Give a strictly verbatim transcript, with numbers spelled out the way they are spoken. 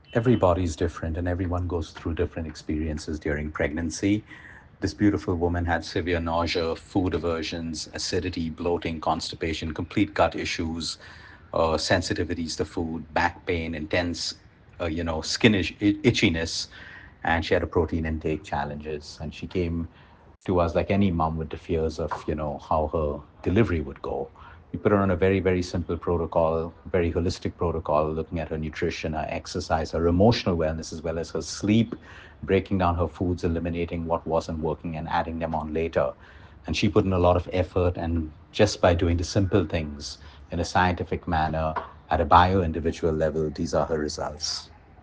Everybody's different and everyone goes through different experiences during pregnancy. This beautiful woman had severe nausea, food aversions, acidity, bloating, constipation, complete gut issues, uh, sensitivities to food, back pain, intense, uh, you know, skin itch- itchiness, and she had a protein intake challenges. And she came to us like any mom with the fears of, you know, how her delivery would go. We put her on a very, very simple protocol, very holistic protocol, looking at her nutrition, her exercise, her emotional wellness, as well as her sleep, breaking down her foods, eliminating what wasn't working and adding them on later. And she put in a lot of effort, and just by doing the simple things in a scientific manner at a bio individual level, these are her results.